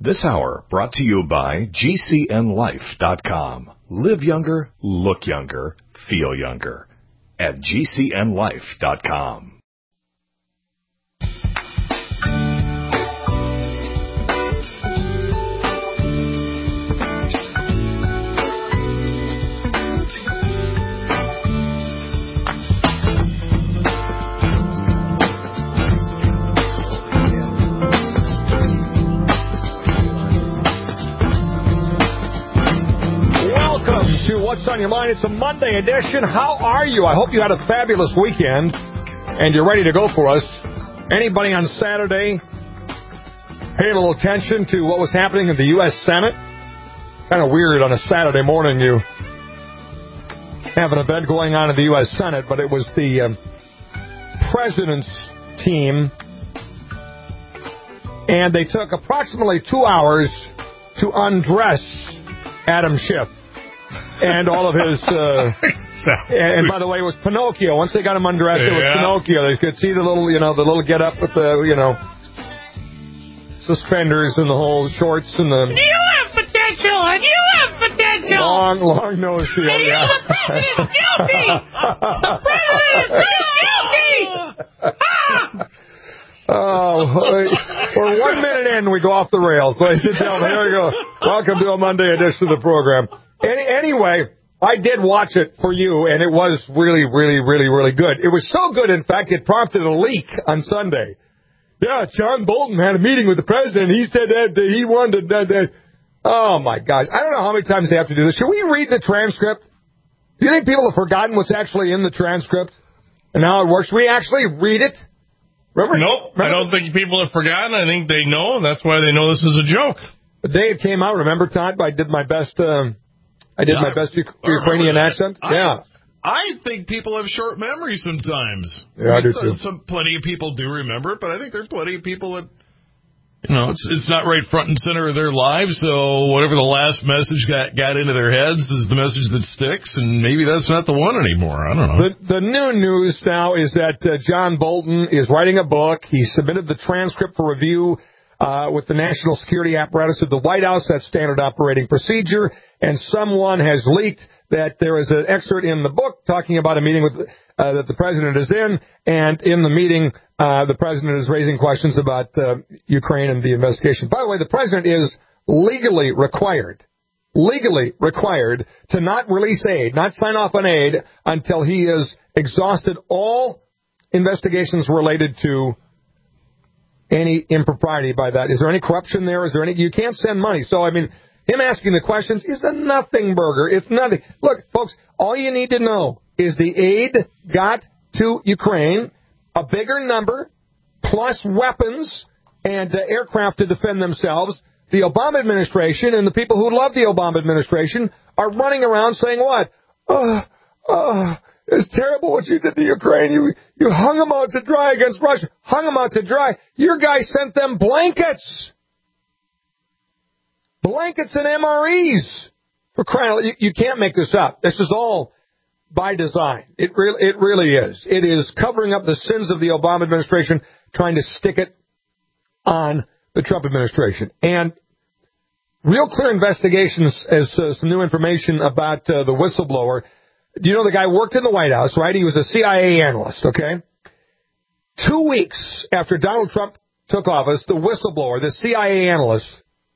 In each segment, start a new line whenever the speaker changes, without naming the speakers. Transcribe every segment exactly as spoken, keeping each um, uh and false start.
This hour brought to you by G C N life dot com. Live younger, look younger, feel younger at G C N life dot com.
What's on your mind? It's a Monday edition. How are you? I hope you had a fabulous weekend and you're ready to go for us. Anybody on Saturday paying a little attention to what was happening in the U S Senate? Kind of weird on a Saturday morning you have an event going on in the U S Senate, but it was the um, president's team, and they took approximately two hours to undress Adam Schiff. And all of his, uh, and, and by the way, it was Pinocchio. Once they got him undressed, it was yeah. Pinocchio. They could see the little, you know, the little get up with the, you know, suspenders and the whole shorts and the.
And you have potential, and you have potential.
Long, long nose shield.
And
yeah.
the president is guilty. The president is still guilty. Ah!
Oh, we're one minute in, we go off the rails. Ladies and gentlemen, here we go. Welcome to a Monday edition of the program. Any, anyway, I did watch it for you, and it was really, really, really, really good. It was so good, in fact, it prompted a leak on Sunday. Yeah, John Bolton had a meeting with the president. He said that he wanted that. that. Oh, my gosh. I don't know how many times they have to do this. Should we read the transcript? Do you think people have forgotten what's actually in the transcript and how it works? Should we actually read it? Remember?
Nope,
remember?
I don't think people have forgotten. I think they know, and that's why they know this is a joke.
The day it came out, remember, Todd? I did my best. Um, I did yeah, my best U- Ukrainian accent.
I,
yeah,
I think people have short memories sometimes.
Yeah, I, I do
some,
too.
Some plenty of people do remember it, but I think there's plenty of people that.
You know, it's it's not right front and center of their lives, so whatever the last message got, got into their heads is the message that sticks, and maybe that's not the one anymore. I don't know.
The, the new news now is that uh, John Bolton is writing a book. He submitted the transcript for review uh, with the national security apparatus of the White House. That's standard operating procedure, and someone has leaked that there is an excerpt in the book talking about a meeting with uh, that the president is in, and in the meeting, uh, the president is raising questions about uh, Ukraine and the investigation. By the way, the president is legally required, legally required to not release aid, not sign off on aid until he has exhausted all investigations related to any impropriety by that. Is there any corruption there? Is there any? You can't send money. So, I mean, him asking the questions is a nothing burger. It's nothing. Look, folks, all you need to know is the aid got to Ukraine, a bigger number, plus weapons and uh, aircraft to defend themselves. The Obama administration and the people who love the Obama administration are running around saying what? Oh, oh, it's terrible what you did to Ukraine. You, you hung them out to dry against Russia. Hung them out to dry. Your guy sent them blankets. Blankets and M R Es. For crying out, you, you can't make this up. This is all by design. It really, it really is. It is covering up the sins of the Obama administration, trying to stick it on the Trump administration. And real clear investigations as uh, some new information about uh, the whistleblower. Do you know the guy worked in the White House, right? He was a C I A analyst, okay? Two weeks after Donald Trump took office, the whistleblower, the C I A analyst,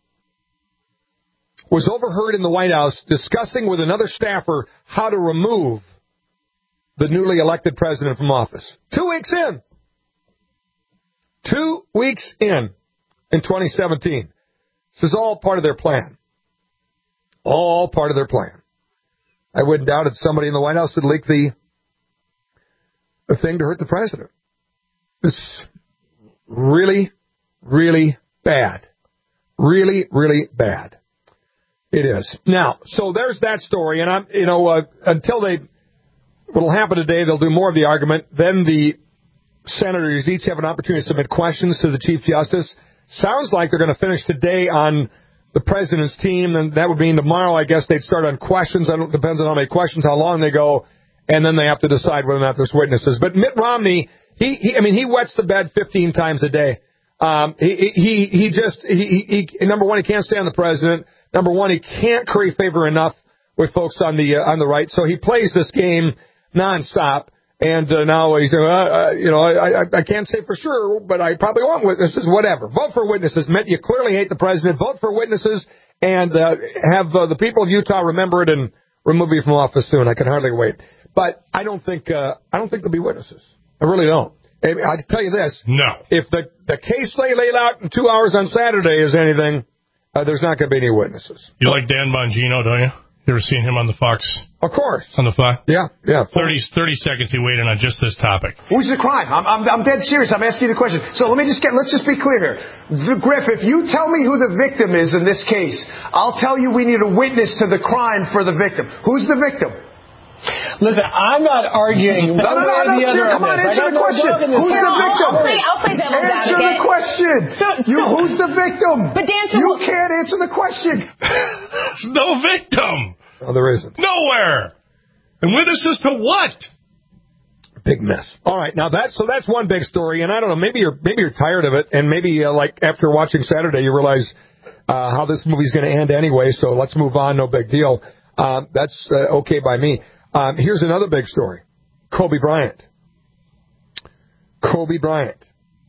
was overheard in the White House discussing with another staffer how to remove the newly elected president from office. Two weeks in. Two weeks in, in twenty seventeen. This is all part of their plan. All part of their plan. I wouldn't doubt it. Somebody in the White House would leak the, the thing to hurt the president. It's really, really bad. Really, really bad. It is. Now, so there's that story, and I'm, you know, uh, until they, what'll happen today, they'll do more of the argument. Then the senators each have an opportunity to submit questions to the Chief Justice. Sounds like they're going to finish today on the president's team, and that would mean tomorrow, I guess, they'd start on questions. I don't, depends on how many questions, how long they go, and then they have to decide whether or not there's witnesses. But Mitt Romney, he, he I mean, he wets the bed fifteen times a day Um, he, he, he just, he, he, number one, he can't stand the president. Number one, he can't curry favor enough with folks on the, uh, on the right. So he plays this game nonstop. And uh, now he's, uh, uh, you know, I, I, I can't say for sure, but I probably want witnesses, whatever. Vote for witnesses. Meant you clearly hate the president. Vote for witnesses and uh, have uh, the people of Utah remember it and remove you from office soon. I can hardly wait. But I don't think, uh, I don't think there'll be witnesses. I really don't. I can tell you this.
No.
If the, the case they laid out in two hours on Saturday is anything, uh, there's not going to be any witnesses.
You like Dan Bongino, don't you? You ever seen him on the Fox?
Of course.
On the Fox?
Yeah, yeah.
thirty, thirty seconds he waited on just this topic.
Who's the crime? I'm, I'm, I'm dead serious. I'm asking you the question. So let me just get, let's just be clear here. The, Griff, if you tell me who the victim is in this case, I'll tell you we need a witness to the crime for the victim. Who's the victim?
Listen, I'm not arguing one
no, no,
way or
no,
the
no,
other.
sure, come on, answer the question. Who's the victim?
I'll play, I'll play devil's advocate.
Answer the question.
So,
you,
so,
who's the victim?
But Dan, so
you can't answer the question.
There's no victim.
No, there isn't.
Nowhere. And witnesses to what?
Big mess. All right, now that's so that's one big story, and I don't know, maybe you're maybe you're tired of it, and maybe uh, like after watching Saturday, you realize uh, how this movie's going to end anyway. So let's move on. No big deal. Uh, that's uh, okay by me. Um, here's another big story. Kobe Bryant. Kobe Bryant.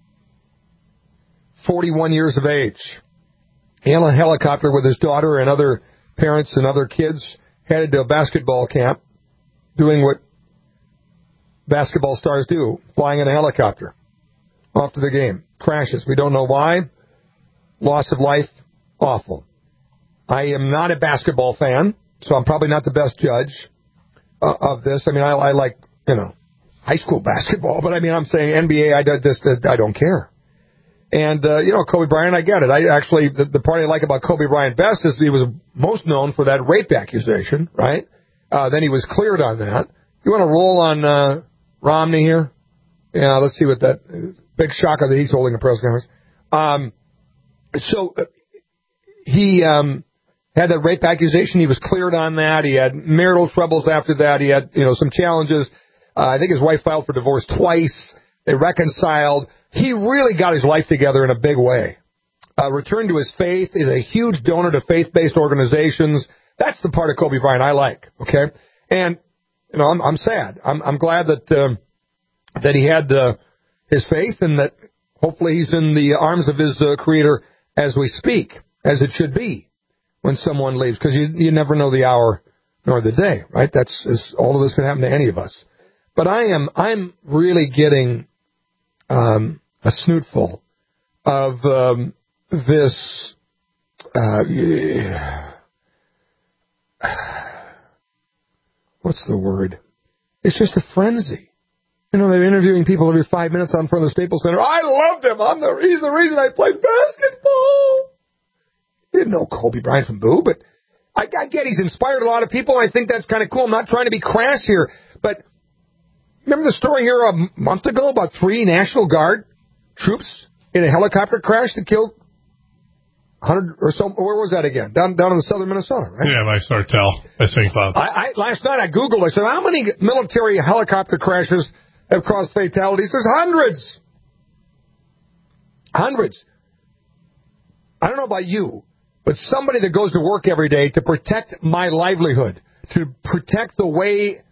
forty-one years of age. In a helicopter with his daughter and other parents and other kids, headed to a basketball camp, doing what basketball stars do, flying in a helicopter. Off to the game. Crashes. We don't know why. Loss of life. Awful. I am not a basketball fan, so I'm probably not the best judge uh, of this. I mean, I, I like, you know, high school basketball, but I mean, I'm saying N B A, I just, I don't care. And, uh, you know, Kobe Bryant, I get it. I actually, the, the part I like about Kobe Bryant best is he was most known for that rape accusation, right? Uh, then he was cleared on that. You want to roll on uh, Romney here? Yeah, let's see what that, big shocker that he's holding a press conference. Um, so uh, he um, had that rape accusation. He was cleared on that. He had marital troubles after that. He had, you know, some challenges. Uh, I think his wife filed for divorce twice. They reconciled. He really got his life together in a big way. Uh, returned to his faith, is a huge donor to faith-based organizations. That's the part of Kobe Bryant I like, okay? And, you know, I'm, I'm sad. I'm, I'm glad that um, that he had uh, his faith and that hopefully he's in the arms of his uh, creator as we speak, as it should be when someone leaves, because you, you never know the hour nor the day, right? That's is, all of this can happen to any of us. But I am I'm really getting um, a snootful of um, this. Uh, yeah. What's the word? It's just a frenzy. You know, they're interviewing people every five minutes on front of the Staples Center. I loved him. I'm the, he's the reason I played basketball. Didn't know Kobe Bryant from Boo, but I, I get he's inspired a lot of people. I think that's kind of cool. I'm not trying to be crass here, but remember the story here a month ago about three National Guard troops in a helicopter crash that killed one hundred or so? Where was that again? Down down in southern Minnesota, right?
Yeah, by Sartell, by Saint Cloud.
I, I, last night I Googled, I said, how many military helicopter crashes have caused fatalities? There's hundreds. Hundreds. I don't know about you, but somebody that goes to work every day to protect my livelihood, to protect the way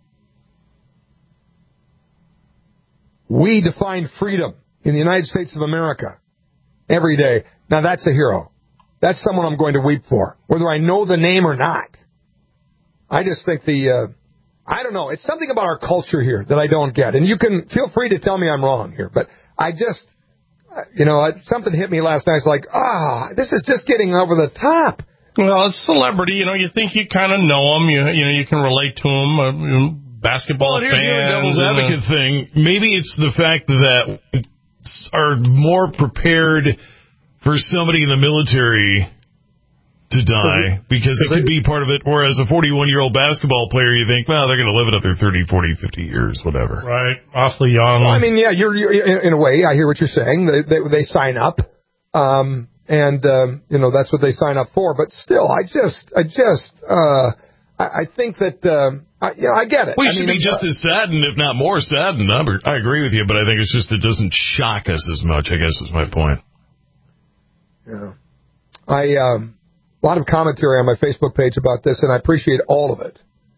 we define freedom in the United States of America every day. Now, that's a hero. That's someone I'm going to weep for, whether I know the name or not. I just think the, uh, I don't know, it's something about our culture here that I don't get. And you can feel free to tell me I'm wrong here, but I just, you know, something hit me last night. It's like, ah, this is just getting over the top.
Well, it's celebrity. You know, you think you kind of know them. You, you know, you can relate to them. Uh, you know, basketball
well, here's
fans.
the devil's
and,
advocate uh, thing. Maybe it's the fact that are more prepared for somebody in the military to die, because it could be part of it, whereas a forty-one-year-old basketball player, you think, well, they're going to live it up their thirty, forty, fifty years, whatever.
Right. Awfully young.
Well, I mean, yeah, you're, you're in a way, I hear what you're saying. They, they, they sign up, um, and, um, you know, that's what they sign up for. But still, I just, I just, uh, I, I think that, uh, I, you know, I get it.
We
I
should
mean,
be just
uh,
as saddened, if not more saddened. I agree with you, but I think it's just it doesn't shock us as much, I guess is my point.
Yeah. I, um, a lot of commentary on my Facebook page about this, and I appreciate all of it.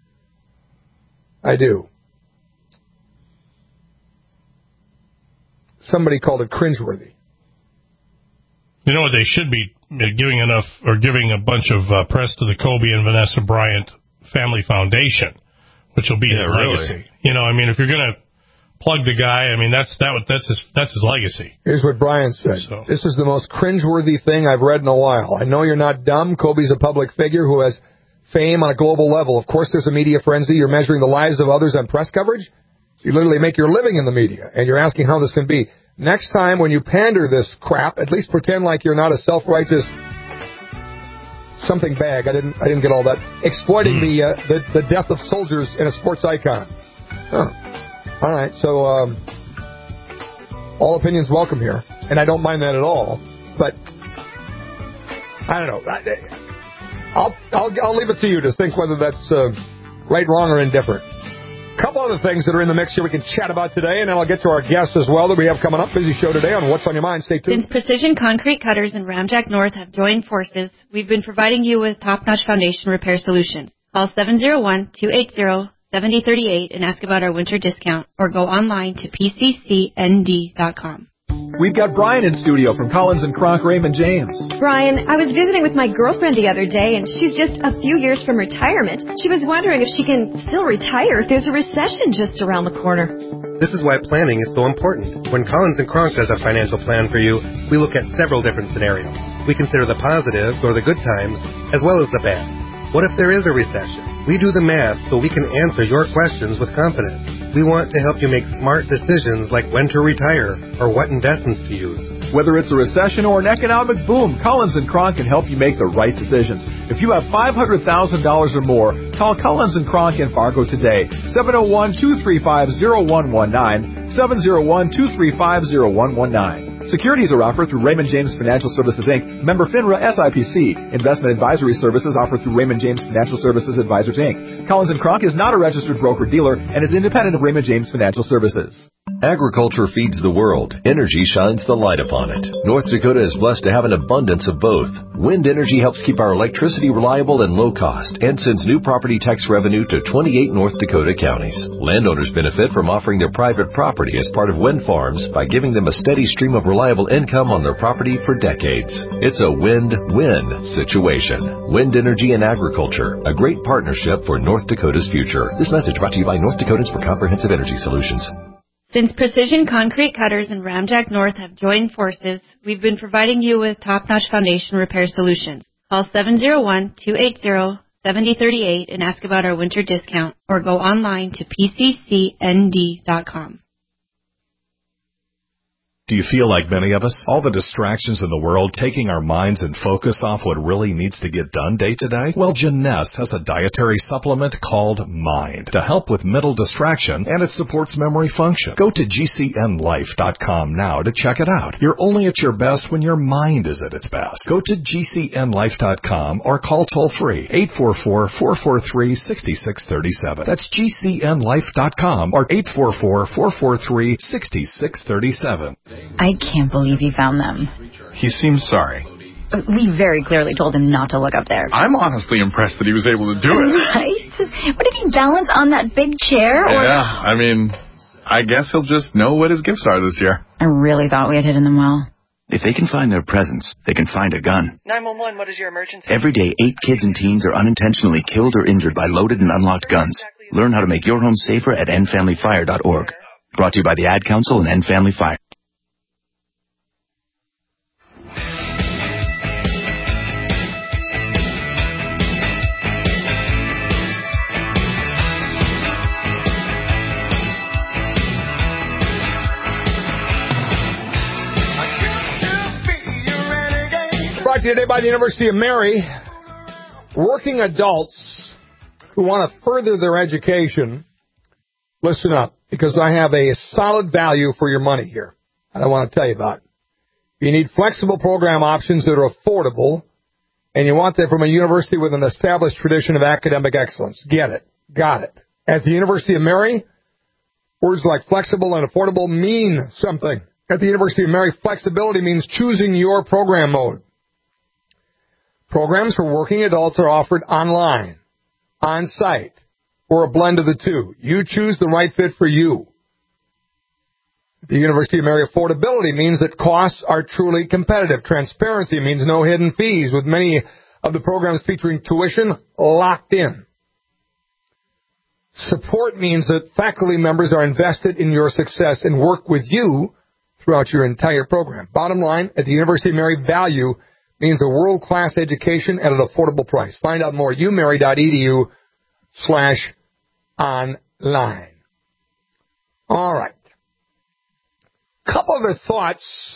I do. Somebody called it cringeworthy.
You know what? They should be giving enough or giving a bunch of uh, press to the Kobe and Vanessa Bryant Family Foundation, which will be
yeah,
his
really.
legacy. You know, I mean, if you're going to plug the guy, I mean, that's that. That's his. That's his legacy.
Here's what Brian said. So. This is the most cringeworthy thing I've read in a while. I know you're not dumb. Kobe's a public figure who has fame on a global level. Of course, there's a media frenzy. You're measuring the lives of others on press coverage. You literally make your living in the media, and you're asking how this can be. Next time when you pander this crap, at least pretend like you're not a self-righteous something bag. I didn't. I didn't get all that. Exploiting mm. the, uh, the the death of soldiers in a sports icon. Huh. All right. So um, all opinions welcome here, and I don't mind that at all. But I don't know. I, I'll I'll I'll leave it to you to think whether that's uh, right, wrong, or indifferent. A couple other things that are in the mix here we can chat about today, and then I'll get to our guests as well that we have coming up. Busy show today on What's on Your Mind. Stay tuned.
Since Precision Concrete Cutters and Ramjack North have joined forces, we've been providing you with top-notch foundation repair solutions. Call seven oh one, two eight zero, seven oh three eight and ask about our winter discount, or go online to P C C N D dot com.
We've got Brian in studio from Collins and Kronk Raymond James.
Brian, I was visiting with my girlfriend the other day, and she's just a few years from retirement. She was wondering if she can still retire if there's a recession just around the corner.
This is why planning is so important. When Collins and Kronk does a financial plan for you, we look at several different scenarios. We consider the positives or the good times, as well as the bad. What if there is a recession? We do the math so we can answer your questions with confidence. We want to help you make smart decisions like when to retire or what investments to use.
Whether it's a recession or an economic boom, Collins and Kronk can help you make the right decisions. If you have five hundred thousand dollars or more, call Collins and Kronk in Fargo today. seven oh one, two three five, oh one one nine, seven oh one, two three five, oh one one nine. Securities are offered through Raymond James Financial Services, Incorporated, member FINRA S I P C. Investment advisory services offered through Raymond James Financial Services Advisors, Incorporated. Collins and Kronk is not a registered broker-dealer and is independent of Raymond James Financial Services.
Agriculture feeds the world. Energy shines the light upon it. North Dakota is blessed to have an abundance of both. Wind energy helps keep our electricity reliable and low cost and sends new property tax revenue to twenty-eight North Dakota counties. Landowners benefit from offering their private property as part of wind farms by giving them a steady stream of reliable income on their property for decades. It's a win-win situation. Wind energy and agriculture, a great partnership for North Dakota's future. This message brought to you by North Dakotans for Comprehensive Energy Solutions.
Since Precision Concrete Cutters and Ramjack North have joined forces, we've been providing you with top-notch foundation repair solutions. Call seven oh one, two eight zero, seven oh three eight and ask about our winter discount, or go online to P C C N D dot com.
Do you feel like many of us? All the distractions in the world taking our minds and focus off what really needs to get done day to day? Well, Jeunesse has a dietary supplement called Mind to help with mental distraction, and it supports memory function. Go to G C N life dot com now to check it out. You're only at your best when your mind is at its best. Go to G C N life dot com or call toll-free eight four four, four four three, six six three seven. That's G C N life dot com or eight four four, four four three, six six three seven.
I can't believe he found them.
He seems sorry.
We very clearly told him not to look up there.
I'm honestly impressed that he was able to do it.
Right? What did he balance on that big chair? Or...
Yeah, I mean, I guess he'll just know what his gifts are this year.
I really thought we had hidden them well.
If they can find their presents, they can find a gun.
nine one one, what is your emergency?
Every day, eight kids and teens are unintentionally killed or injured by loaded and unlocked guns. Learn how to make your home safer at end family fire dot org. Brought to you by the Ad Council and End Family Fire.
Brought to you today by the University of Mary. Working adults who want to further their education, listen up, because I have a solid value for your money here that I want to tell you about. You need flexible program options that are affordable And you want that from a university with an established tradition of academic excellence. Get it. Got it. At the University of Mary, words like flexible and affordable mean something. At the University of Mary, flexibility means choosing your program mode. Programs for working adults are offered online, on-site, or a blend of the two. You choose the right fit for you. At the University of Mary, affordability means that costs are truly competitive. Transparency means no hidden fees, with many of the programs featuring tuition locked in. Support means that faculty members are invested in your success and work with you throughout your entire program. Bottom line, at the University of Mary, value means a world-class education at an affordable price. Find out more at umary.edu slash online. All right. Couple other thoughts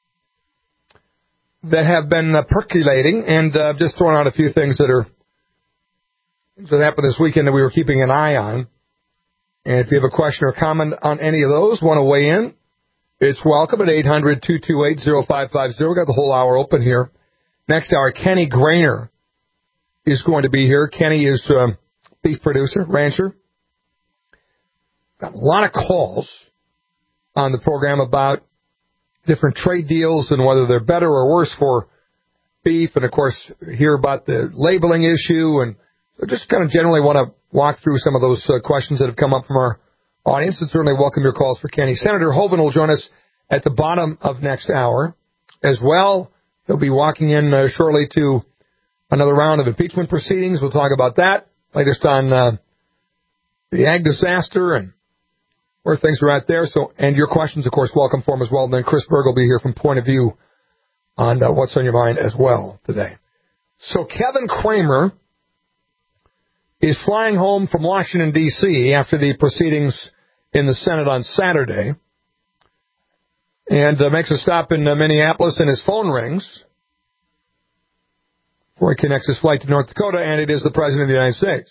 that have been uh, percolating, and uh, just throwing out a few things that are things that happened this weekend that we were keeping an eye on. And if you have a question or comment on any of those, want to weigh in, it's welcome at eight hundred, two two eight, oh five five oh. We've got the whole hour open here. Next hour, Kenny Grainer is going to be here. Kenny is a beef producer, rancher. Got a lot of calls on the program about different trade deals and whether they're better or worse for beef. And, of course, hear about the labeling issue. And so just kind of generally want to walk through some of those uh, questions that have come up from our audience, and certainly welcome your calls for Kenny. Senator Hoeven will join us at the bottom of next hour as well. He'll be walking in uh, shortly to another round of impeachment proceedings. We'll talk about that. Latest on uh, the ag disaster and where things are at there. So, and your questions, of course, welcome for him as well. And then Chris Berg will be here from Point of View on uh, what's on your mind as well today. So Kevin Cramer is flying home from Washington, D C after the proceedings in the Senate on Saturday, and uh, makes a stop in uh, Minneapolis, and his phone rings before he connects his flight to North Dakota, and it is the President of the United States,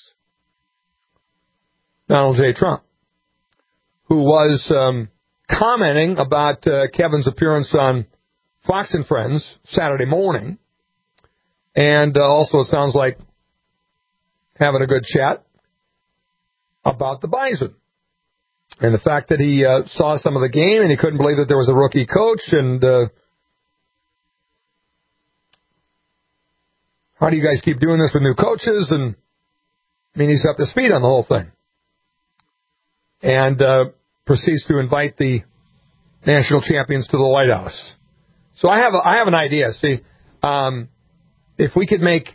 Donald J. Trump, who was um, commenting about uh, Kevin's appearance on Fox and Friends Saturday morning, and uh, also it sounds like having a good chat about the Bison. And the fact that he uh, saw some of the game and he couldn't believe that there was a rookie coach, and uh, how do you guys keep doing this with new coaches? And I mean, he's up to speed on the whole thing. And uh, proceeds to invite the national champions to the White House. So I have a, I have an idea. See, um, if we could make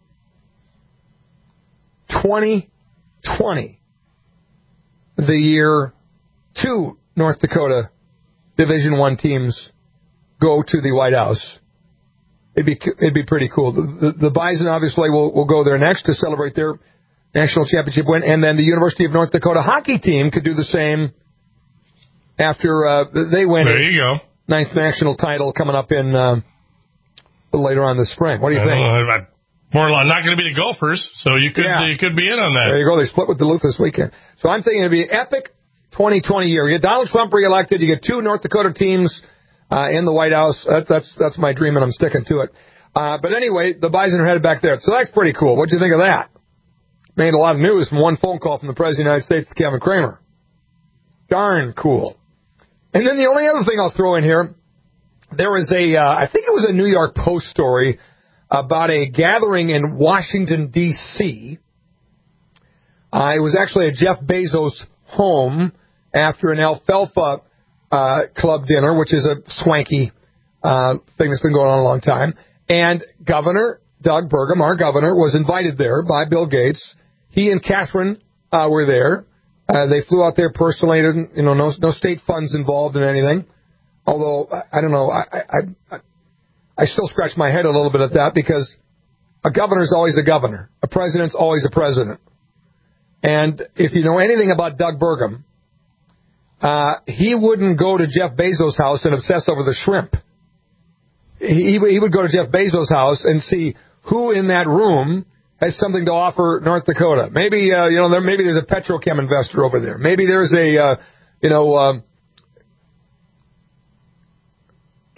twenty twenty the year two North Dakota Division One teams go to the White House, it'd be it'd be pretty cool. The, the, the Bison obviously will will go there next to celebrate their national championship win, and then the University of North Dakota hockey team could do the same after uh, they win.
There you go.
Ninth national title coming up in uh, later on this spring. What do you
I
think?
Know, I, more not going to be the Gophers, so you could yeah. you could be in on that.
There you go. They split with Duluth this weekend. So I'm thinking it'd be an epic twenty twenty year. You get Donald Trump reelected. You get two North Dakota teams uh, in the White House. That, that's that's my dream, and I'm sticking to it. Uh, but anyway, the Bison are headed back there. So that's pretty cool. What do you think of that? Made a lot of news from one phone call from the President of the United States to Kevin Cramer. Darn cool. And then the only other thing I'll throw in here, there was a, uh, I think it was a New York Post story about a gathering in Washington, D C Uh, it was actually at Jeff Bezos' home after an Alfalfa uh, Club dinner, which is a swanky uh, thing that's been going on a long time. And Governor Doug Burgum, our governor, was invited there by Bill Gates. He and Catherine uh, were there. Uh, they flew out there personally. You know, no, no state funds involved in anything. Although, I, I don't know, I, I, I, I still scratch my head a little bit at that, because a governor's always a governor. A president's always a president. And if you know anything about Doug Burgum, uh, he wouldn't go to Jeff Bezos' house and obsess over the shrimp. He, he would go to Jeff Bezos' house and see who in that room has something to offer North Dakota. Maybe, uh, you know, there, maybe there's a petrochem investor over there. Maybe there's a, uh, you know, um,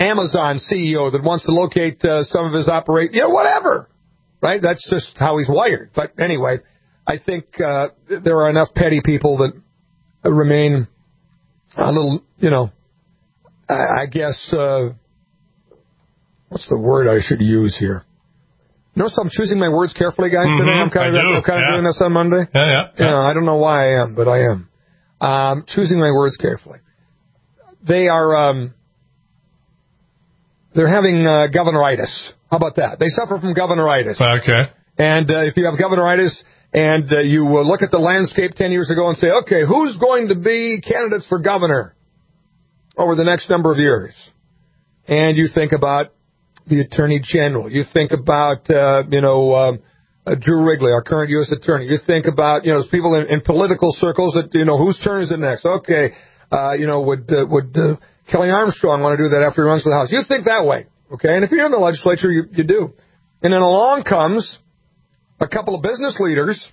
Amazon C E O that wants to locate uh, some of his operate, yeah, whatever, right? That's just how he's wired. But anyway, I think uh, there are enough petty people that remain a little, you know, I, I guess, uh, what's the word I should use here? Notice I'm choosing my words carefully, guys,
Mm-hmm,
today. I'm kind of,
I do,
I'm kind of
yeah.
doing this on Monday.
Yeah, yeah, yeah.
You know, I don't know why I am, but I am. Um, choosing my words carefully. They are, um, they're having uh, governoritis. How about that? They suffer from governoritis.
Okay.
And uh, if you have governoritis and uh, you uh, look at the landscape ten years ago and say, okay, who's going to be candidates for governor over the next number of years? And you think about the Attorney General. You think about, uh, you know, um, uh, Drew Wrigley, our current U S Attorney. You think about, you know, people in, in political circles that, you know, whose turn is it next? Okay, uh, you know, would uh, would uh, Kelly Armstrong want to do that after he runs for the House? You think that way, okay? And if you're in the legislature, you, you do. And then along comes a couple of business leaders,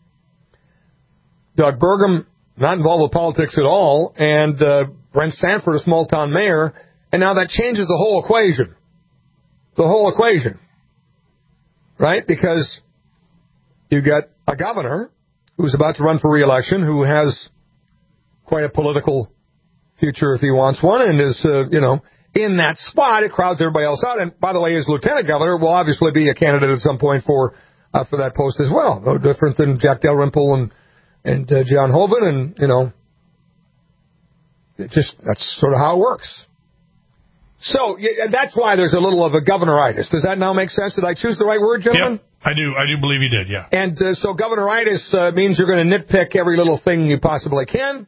Doug Burgum, not involved with politics at all, and uh, Brent Sanford, a small-town mayor, and now that changes the whole equation. The whole equation, right? Because you got a governor who's about to run for re-election, who has quite a political future if he wants one, and is, uh, you know, in that spot. It crowds everybody else out. And by the way, his lieutenant governor will obviously be a candidate at some point for uh, for that post as well. No different than Jack Dalrymple and and uh, John Hoeven, and you know, it just that's sort of how it works. So yeah, that's why there's a little of a governoritis. Does that now make sense? Did I choose the right word, gentlemen?
Yep, I do. I do believe you did. Yeah.
And uh, so governoritis uh, means you're going to nitpick every little thing you possibly can.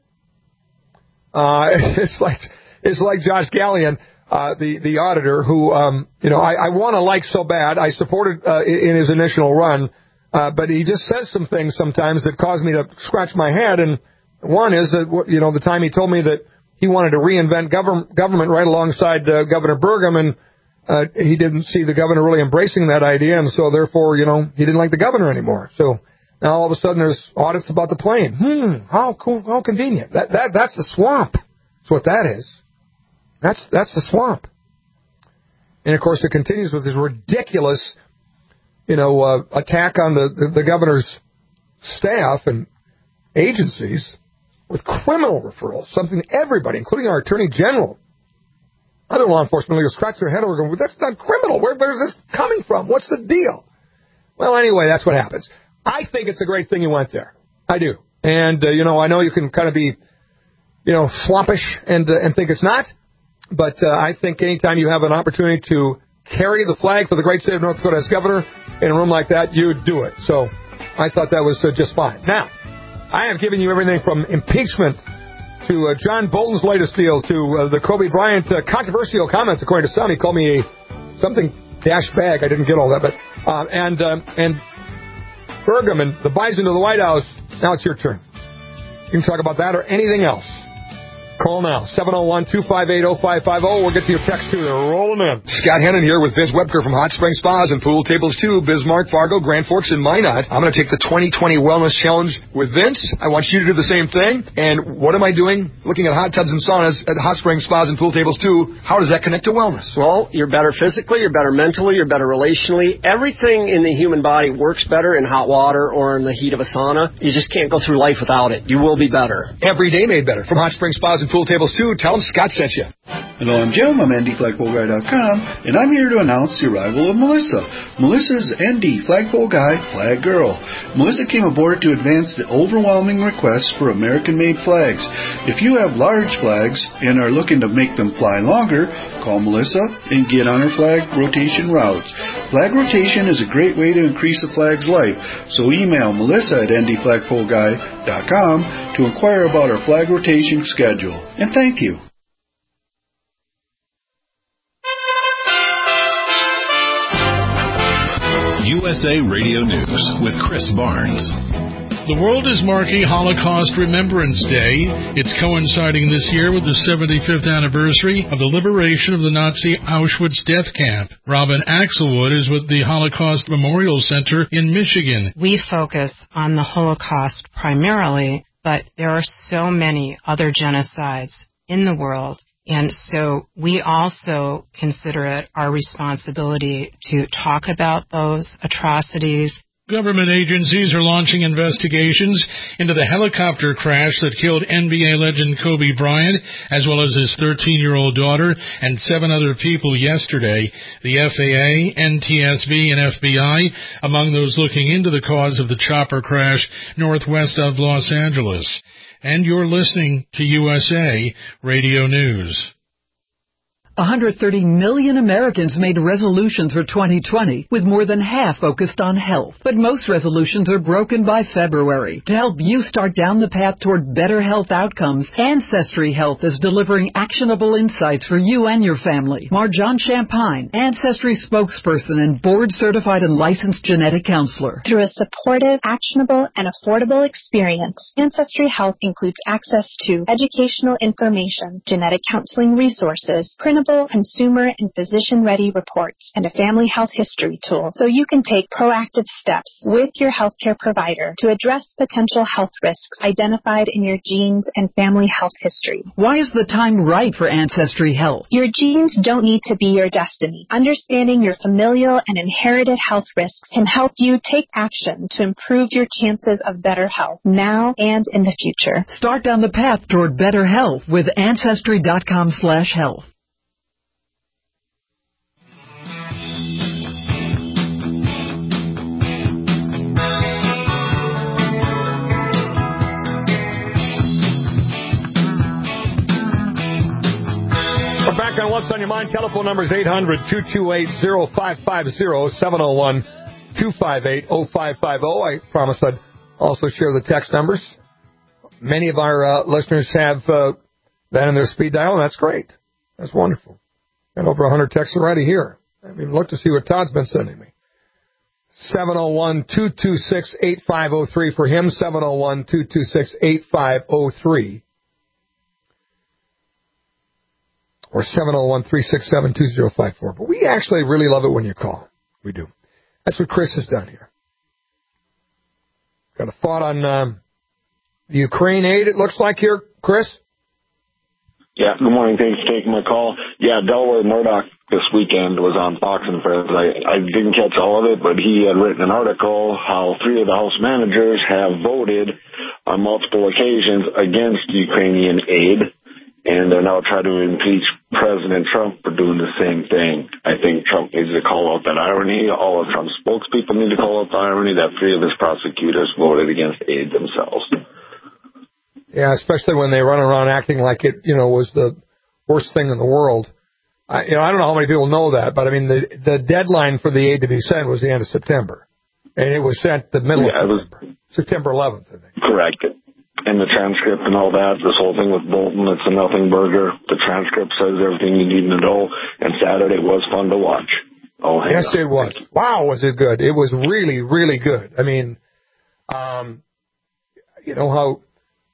Uh, it's like it's like Josh Gallion, uh, the the auditor, who um, you know I, I want to like so bad. I supported uh, in his initial run, uh, but he just says some things sometimes that cause me to scratch my head. And one is that you know the time he told me that he wanted to reinvent government government right alongside uh, Governor Burgum, and uh, he didn't see the governor really embracing that idea, and so therefore you know he didn't like the governor anymore. So now all of a sudden there's audits about the plane. Hmm, how cool, how convenient. That that that's the swamp. That's what that is. That's that's the swamp. And of course it continues with this ridiculous, you know, uh, attack on the, the the governor's staff and agencies with criminal referrals, something everybody, including our Attorney General, other law enforcement leaders, scratch their head over going, well, that's not criminal. Where, where's this coming from? What's the deal? Well, anyway, that's what happens. I think it's a great thing you went there. I do. And, uh, you know, I know you can kind of be, you know, sloppish and uh, and think it's not, but uh, I think anytime you have an opportunity to carry the flag for the great state of North Dakota as governor in a room like that, you do it. So I thought that was uh, just fine. Now, I have given you everything from impeachment to uh, John Bolton's latest deal to uh, the Kobe Bryant uh, controversial comments, according to some. He called me a something dash bag. I didn't get all that, but uh, and um, and Burgum and the bison to the White House. Now it's your turn. You can talk about that or anything else. Call now, seven oh one, two five eight, oh five five oh. We'll get to your text, too. They're rolling in.
Scott Hennon here with Vince Webker from Hot Spring Spas and Pool Tables two, Bismarck, Fargo, Grand Forks, and Minot. I'm going to take the twenty twenty Wellness Challenge with Vince. I want you to do the same thing. And what am I doing? Looking at hot tubs and saunas at Hot Spring Spas and Pool Tables two. How does that connect to wellness?
Well, you're better physically, you're better mentally, you're better relationally. Everything in the human body works better in hot water or in the heat of a sauna. You just can't go through life without it. You will be better.
Every day made better. From Hot Spring Spas and Pool Tables two, tell them Scott sent you.
Hello, I'm Jim. I'm N D Flagpole Guy dot com, and I'm here to announce the arrival of Melissa. Melissa's N D Flagpole Guy, Flag Girl. Melissa came aboard to advance the overwhelming request for American-made flags. If you have large flags and are looking to make them fly longer, call Melissa and get on her flag rotation routes. Flag rotation is a great way to increase the flag's life, so email Melissa at N D Flagpole Guy dot com to inquire about our flag rotation schedule. And thank you.
U S A Radio News with Chris Barnes.
The world is marking Holocaust Remembrance Day. It's coinciding this year with the seventy-fifth anniversary of the liberation of the Nazi Auschwitz death camp. Robin Axelwood is with the Holocaust Memorial Center in Michigan.
We focus on the Holocaust primarily, but there are so many other genocides in the world, And so we also consider it our responsibility to talk about those atrocities.
Government agencies are launching investigations into the helicopter crash that killed N B A legend Kobe Bryant, as well as his thirteen-year-old daughter and seven other people yesterday. The F A A, N T S B, and F B I among those looking into the cause of the chopper crash northwest of Los Angeles. And you're listening to U S A Radio News.
one hundred thirty million Americans made resolutions for twenty twenty, with more than half focused on health. But most resolutions are broken by February. To help you start down the path toward better health outcomes, Ancestry Health is delivering actionable insights for you and your family. Marjan Champagne, Ancestry spokesperson and board-certified and licensed genetic counselor.
Through a supportive, actionable, and affordable experience, Ancestry Health includes access to educational information, genetic counseling resources, printable consumer and physician-ready reports, and a family health history tool, so you can take proactive steps with your healthcare provider to address potential health risks identified in your genes and family health history.
Why is the time right for Ancestry Health?
Your genes don't need to be your destiny. Understanding your familial and inherited health risks can help you take action to improve your chances of better health now and in the future.
Start down the path toward better health with Ancestry dot com slash health.
We're back on What's on Your Mind. Telephone number is eight hundred, two two eight, oh five five oh, seven oh one, two five eight, oh five five oh. I promised I'd also share the text numbers. Many of our uh, listeners have uh, that in their speed dial, and that's great. That's wonderful. Got over one hundred texts already here. I haven't even looked to see what Todd's been sending me. seven oh one, two two six, eight five oh three for him, seven oh one, two two six, eight five oh three. Or seven oh one, three six seven, two oh five four. But we actually really love it when you call. We do. That's what Chris has done here. Got a thought on um, the Ukraine aid, it looks like here, Chris?
Yeah, good morning. Thanks for taking my call. Yeah, Delaware Murdoch this weekend was on Fox and Friends. I, I didn't catch all of it, but he had written an article how three of the House managers have voted on multiple occasions against Ukrainian aid, and they're now trying to impeach President Trump for doing the same thing. I think Trump needs to call out that irony. All of Trump's spokespeople need to call out the irony that three of his prosecutors voted against aid themselves.
Yeah, especially when they run around acting like it, you know, was the worst thing in the world. I, you know, I don't know how many people know that, but I mean, the the deadline for the aid to be sent was the end of September, and it was sent the middle
yeah,
of September, was, September eleventh, I think.
Correct. And the transcript and all that, this whole thing with Bolton, it's a nothing burger. The transcript says everything you need to know, and Saturday was fun to watch. Oh,
yes,
on.
it was. Wow, was it good? It was really, really good. I mean, um, you know how.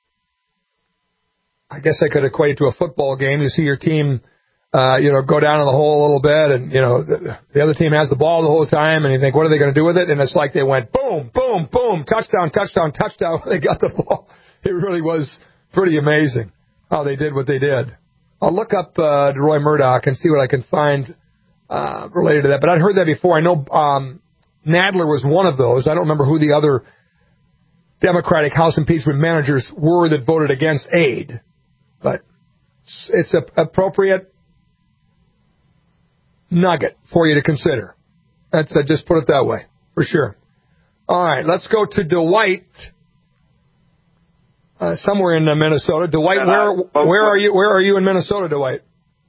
I guess I could equate it to a football game. You see your team, uh, you know, go down in the hole a little bit, and, you know, the, the other team has the ball the whole time, and you think, what are they going to do with it? And it's like they went boom, boom, boom, touchdown, touchdown, touchdown. They got the ball. It really was pretty amazing how they did what they did. I'll look up uh, Roy Murdoch and see what I can find uh, related to that. But I'd heard that before. I know um, Nadler was one of those. I don't remember who the other Democratic House impeachment managers were that voted against aid. But it's an appropriate nugget for you to consider. That's uh, just put it that way, for sure. All right, let's go to Dwight, uh, somewhere in uh, Minnesota. Dwight, where where are you? Where are you in Minnesota, Dwight?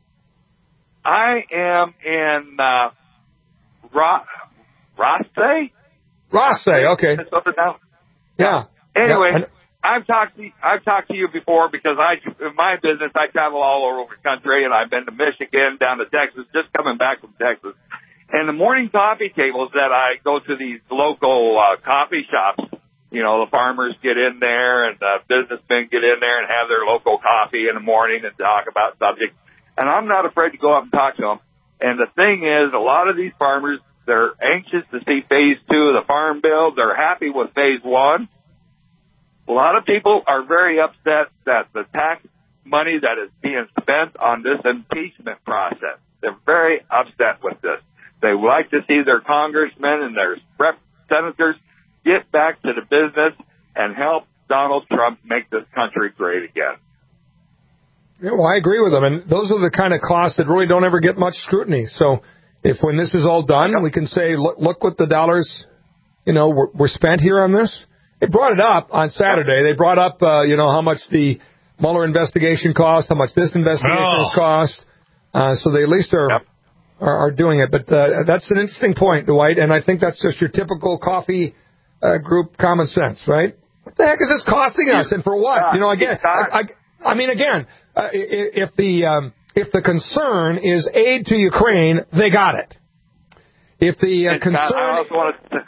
I am in uh, Ro- Rothsay.
Rothsay, okay.
Minnesota now.
Yeah.
Anyway.
Yeah.
I've talked to I've talked to you before because I in my business I travel all over the country, and I've been to Michigan, down to Texas, just coming back from Texas. And the morning coffee tables that I go to, these local uh, coffee shops, you know, the farmers get in there and the businessmen get in there and have their local coffee in the morning and talk about subjects. And I'm not afraid to go up and talk to them. And the thing is, a lot of these farmers, they're anxious to see phase two of the farm bill. They're happy with phase one. A lot of people are very upset that the tax money that is being spent on this impeachment process. They're very upset with this. They would like to see their congressmen and their rep- senators get back to the business and help Donald Trump make this country great again.
Yeah, well, I agree with them, and those are the kind of costs that really don't ever get much scrutiny. So if when this is all done, we can say, look, look what the dollars, you know, were, were spent here on this. They brought it up on Saturday. They brought up, uh, you know, how much the Mueller investigation cost, how much this investigation
oh.
has cost. Uh, so they at least are,
yep.
are are doing it. But uh, that's an interesting point, Dwight, and I think that's just your typical coffee uh, group common sense, right? What the heck is this costing us, and for what? You know, again, I, I, I mean, again, uh, if the um, if the concern is aid to Ukraine, they got it. If the uh, concern,
I also want to,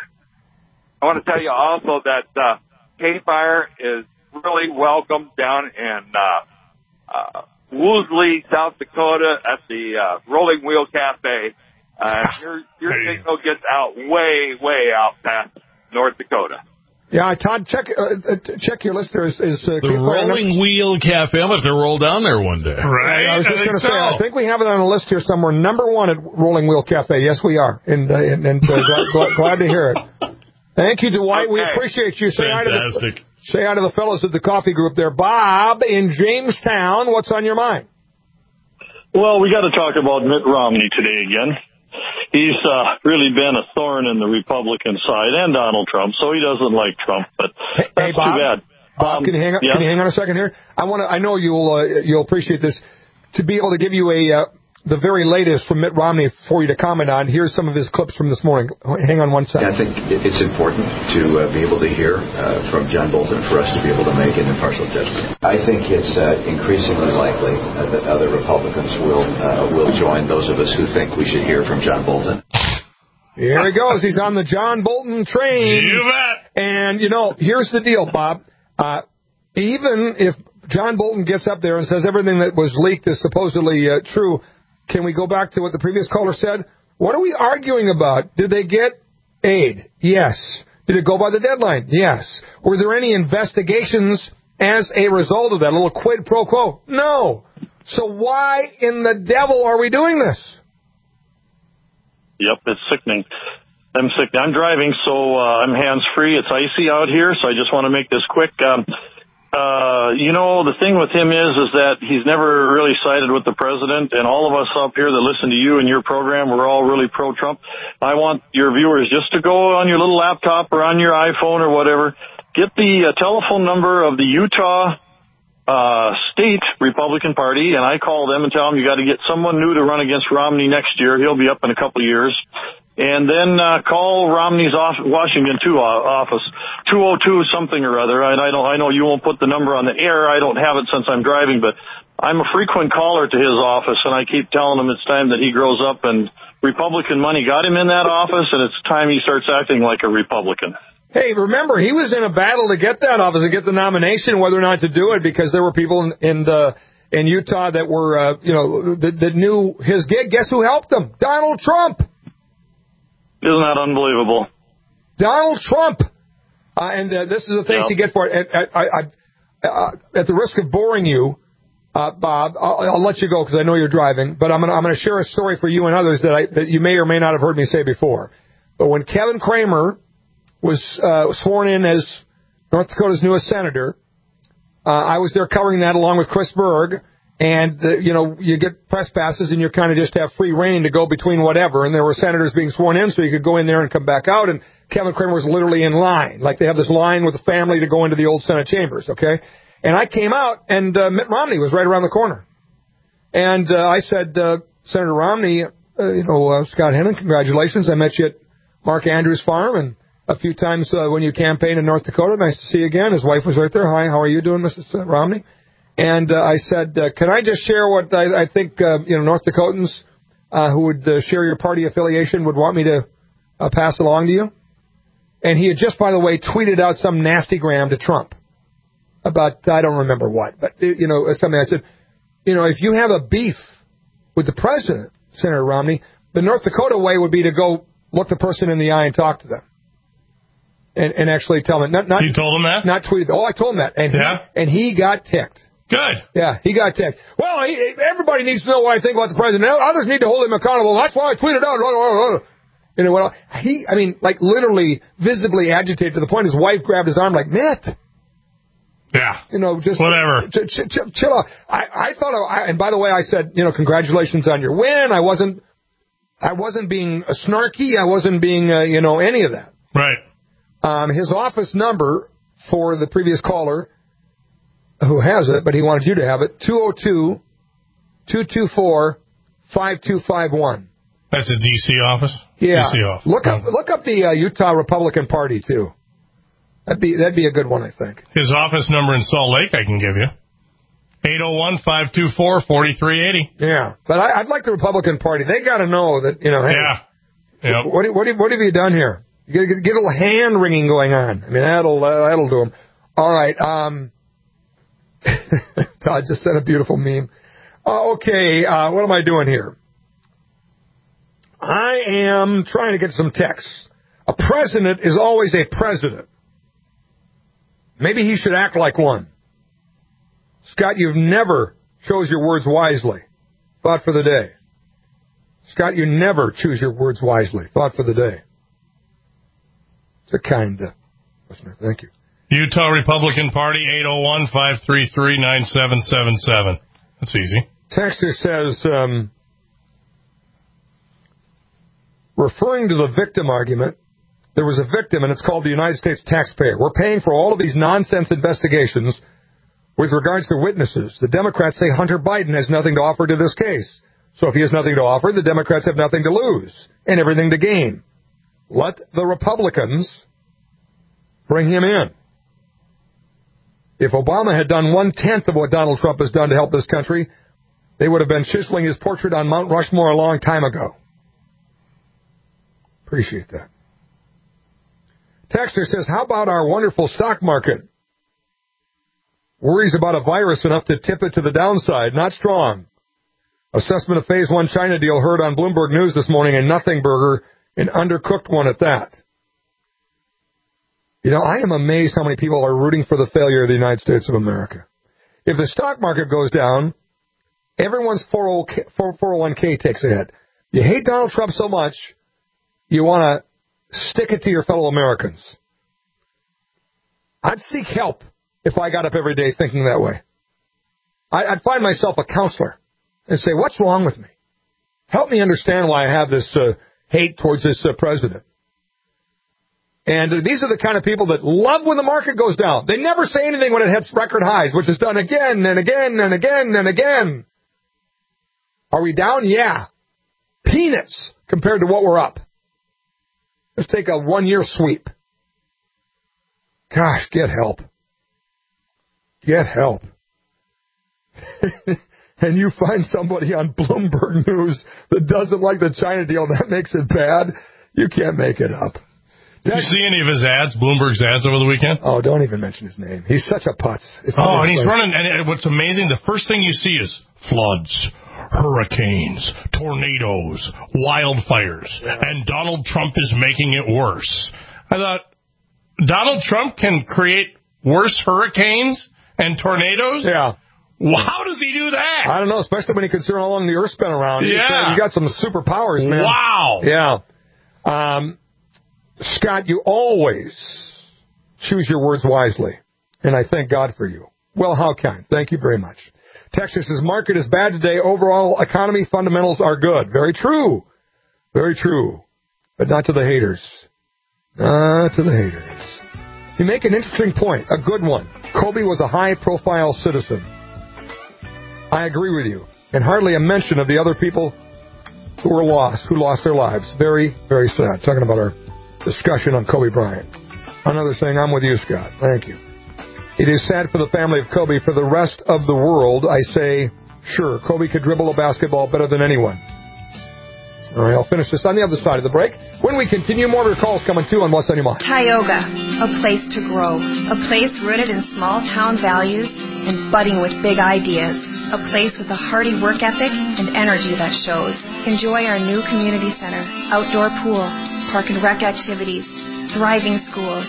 I want to tell you also that uh, K-Fire is really welcome down in uh, uh, Woolsey, South Dakota, at the uh, Rolling Wheel Cafe. Uh, your your signal gets out way, way out past North Dakota.
Yeah, Todd, check uh, check your list. There is, is uh,
the Rolling Wheel Cafe. I'm going to roll down there one day.
Right.
I was just
going
to
so.
say, I think we have it on a list here somewhere. Number one at Rolling Wheel Cafe. Yes, we are, and uh, and, and uh, glad, glad to hear it. Thank you, Dwight. Okay. We appreciate you. Say hi, to the, say hi to the fellows at the coffee group there. Bob in Jamestown, what's on your mind?
Well, we got to talk about Mitt Romney today again. He's uh, really been a thorn in the Republican side and Donald Trump, so he doesn't like Trump. But
hey,
that's
hey, Bob,
too bad.
Bob,
um,
can you hang on?
Yeah?
Can you hang on a second here? I want to. I know you'll uh, you'll appreciate this. To be able to give you a uh, the very latest from Mitt Romney for you to comment on. Here's some of his clips from this morning. Hang on one second.
I think it's important to uh, be able to hear uh, from John Bolton for us to be able to make an impartial judgment. I think it's uh, increasingly likely uh, that other Republicans will uh, will join those of us who think we should hear from John Bolton.
Here he goes. He's on the John Bolton train.
You bet.
And, you know, here's the deal, Bob. Uh, even if John Bolton gets up there and says everything that was leaked is supposedly uh, true, can we go back to what the previous caller said? What are we arguing about? Did they get aid? Yes. Did it go by the deadline? Yes. Were there any investigations as a result of that? A little quid pro quo? No. So why in the devil are we doing this?
Yep, it's sickening. I'm sick. I'm driving, so uh, I'm hands-free. It's icy out here, so I just want to make this quick. Um, uh, you know, the thing with him is, is that he's never really sided with the president, and all of us up here that listen to you and your program, we're all really pro-Trump. I want your viewers just to go on your little laptop or on your iPhone or whatever, get the uh, telephone number of the Utah Uh, state Republican Party, and I call them and tell them you got to get someone new to run against Romney next year. He'll be up in a couple of years. And then uh, call Romney's off- Washington two office, two oh two something or other. And I don't, I know you won't put the number on the air. I don't have it since I'm driving, but I'm a frequent caller to his office, and I keep telling him it's time that he grows up, and Republican money got him in that office, and it's time he starts acting like a Republican.
Hey, remember, he was in a battle to get that office, to get the nomination, whether or not to do it, because there were people in in, the, in Utah that were, uh, you know, that, that knew his gig. Guess who helped him? Donald Trump.
Isn't that unbelievable?
Donald Trump. Uh, and uh, this is the things
Yep.
you get for it. At, I, I, uh, at the risk of boring you, uh, Bob, I'll, I'll let you go because I know you're driving. But I'm going I'm to share a story for you and others that, I, that you may or may not have heard me say before. But when Kevin Cramer was uh, sworn in as North Dakota's newest senator, uh, I was there covering that along with Chris Berg. And, uh, you know, you get press passes and you kind of just have free reign to go between whatever. And there were senators being sworn in, so you could go in there and come back out. And Kevin Cramer was literally in line. Like they have this line with the family to go into the old Senate chambers, okay? And I came out, and uh, Mitt Romney was right around the corner. And uh, I said, uh, Senator Romney, uh, you know, uh, Scott Hennon, congratulations. I met you at Mark Andrews' farm and a few times uh, when you campaigned in North Dakota. Nice to see you again. His wife was right there. Hi, how are you doing, Missus Romney? And uh, I said, uh, can I just share what I, I think, uh, you know, North Dakotans uh, who would uh, share your party affiliation would want me to uh, pass along to you? And he had just, by the way, tweeted out some nastygram to Trump about, I don't remember what, but, you know, something. I said, you know, if you have a beef with the president, Senator Romney, the North Dakota way would be to go look the person in the eye and talk to them. And, and actually tell them. Not, not,
you told him that?
Not tweeted. Oh, I told him that. And,
yeah.
he, and he got ticked.
Good.
Yeah, he got text. Well, he, everybody needs to know what I think about the president. Others need to hold him accountable. That's why I tweeted out. You know what? He, I mean, like literally, visibly agitated to the point his wife grabbed his arm like, Mitt.
Yeah.
You know, just
whatever.
Ch- ch- ch- chill out. I, I thought, I, and by the way, I said, you know, congratulations on your win. I wasn't, I wasn't being snarky. I wasn't being, uh, you know, any of that.
Right.
Um, his office number for the previous caller, who has it, but he wanted you to have it, two oh two, two two four, five two five one.
That's his D C office?
Yeah.
D C office.
Look up, look up the uh, Utah Republican Party, too. That'd be that'd be a good one, I think.
His office number in Salt Lake I can give you. eight oh one, five two four, four three eight oh.
Yeah. But I, I'd like the Republican Party. They got to know that, you know, hey,
yeah. Yep.
what, what, what have you done here? You got to get, get a little hand-wringing going on. I mean, that'll, uh, that'll do them. All right. Um, Todd just sent a beautiful meme. Uh, okay, uh, what am I doing here? I am trying to get some texts. A president is always a president. Maybe he should act like one. Scott, you've never chose your words wisely. Thought for the day. Scott, you never choose your words wisely. Thought for the day. It's a kind uh, listener. Thank you.
Utah Republican Party, eight oh one, five three three, nine seven seven seven. That's easy.
Texter says, um, referring to the victim argument, there was a victim, and it's called the United States taxpayer. We're paying for all of these nonsense investigations with regards to witnesses. The Democrats say Hunter Biden has nothing to offer to this case. So if he has nothing to offer, the Democrats have nothing to lose and everything to gain. Let the Republicans bring him in. If Obama had done one-tenth of what Donald Trump has done to help this country, they would have been chiseling his portrait on Mount Rushmore a long time ago. Appreciate that. Texter says, how about our wonderful stock market? Worries about a virus enough to tip it to the downside. Not strong. Assessment of Phase one China deal heard on Bloomberg News this morning, a nothing burger, an undercooked one at that. You know, I am amazed how many people are rooting for the failure of the United States of America. If the stock market goes down, everyone's four oh one k takes a hit. You hate Donald Trump so much, you want to stick it to your fellow Americans. I'd seek help if I got up every day thinking that way. I'd find myself a counselor and say, what's wrong with me? Help me understand why I have this uh, hate towards this uh, president. And uh, these are the kind of people that love when the market goes down. They never say anything when it hits record highs, which is done again and again and again and again. Are we down? Yeah. Peanuts compared to what we're up. Let's take a one-year sweep. Gosh, get help. Get help. And you find somebody on Bloomberg News that doesn't like the China deal, that makes it bad. You can't make it up.
Did you see any of his ads, Bloomberg's ads over the weekend?
Oh, don't even mention his name. He's such a putz. It's
oh, and he's running, and what's amazing, the first thing you see is floods, hurricanes, tornadoes, wildfires, yeah. And Donald Trump is making it worse. I thought, Donald Trump can create worse hurricanes and tornadoes?
Yeah.
Well, how does he do that?
I don't know, especially when he considers how long the Earth's been around.
Yeah.
You got some superpowers, man.
Wow.
Yeah. Um, Scott, you always choose your words wisely, and I thank God for you. Well, how kind. Thank you very much. Texas's market is bad today. Overall economy fundamentals are good. Very true. Very true. But not to the haters. Not to the haters. You make an interesting point, a good one. Kobe was a high-profile citizen. I agree with you. And hardly a mention of the other people who were lost, who lost their lives. Very, very sad. Talking about our discussion on Kobe Bryant. Another thing, I'm with you, Scott. Thank you. It is sad for the family of Kobe. For the rest of the world, I say, sure, Kobe could dribble a basketball better than anyone. All right, I'll finish this on the other side of the break. When we continue, more calls coming too on What's on Your Mind.
Tioga, a place to grow. A place rooted in small-town values and budding with big ideas. A place with a hearty work ethic and energy that shows. Enjoy our new community center, outdoor pool, park and rec activities, thriving schools,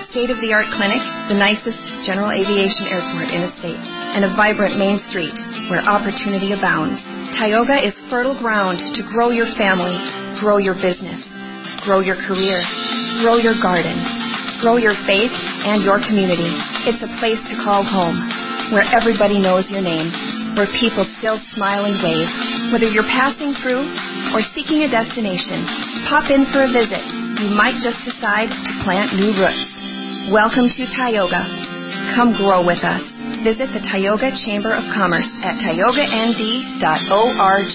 state-of-the-art clinic, the nicest general aviation airport in the state, and a vibrant main street where opportunity abounds. Tioga is fertile ground to grow your family, grow your business, grow your career, grow your garden, grow your faith and your community. It's a place to call home, where everybody knows your name, where people still smile and wave. Whether you're passing through or seeking a destination, pop in for a visit. You might just decide to plant new roots. Welcome to Tioga. Come grow with us. Visit the Tioga Chamber of Commerce at tioga n d dot org.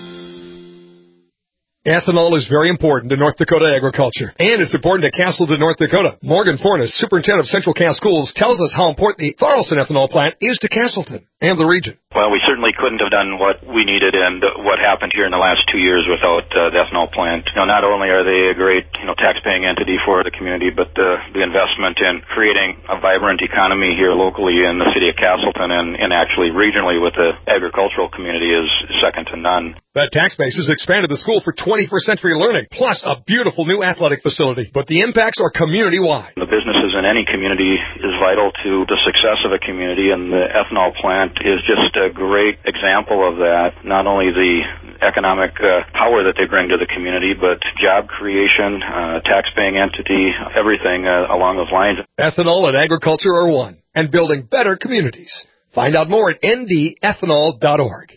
Ethanol is very important to North Dakota agriculture, and it's important to Castleton, North Dakota. Morgan Fornes, superintendent of Central Cass Schools, tells us how important the Thorolson ethanol plant is to Castleton and the region.
Well, we certainly couldn't have done what we needed and what happened here in the last two years without uh, the ethanol plant. You know, not only are they a great, you know, tax-paying entity for the community, but the, the investment in creating a vibrant economy here locally in the city of Castleton and, and actually regionally with the agricultural community is second to none.
That tax base has expanded the school for twenty-first century learning, plus a beautiful new athletic facility. But the impacts are community-wide.
The businesses in any community is vital to the success of a community, and the ethanol plant is just a great example of that. Not only the economic uh, power that they bring to the community, but job creation, uh, tax-paying entity, everything uh, along those lines.
Ethanol and agriculture are one, and building better communities. Find out more at n d ethanol dot org.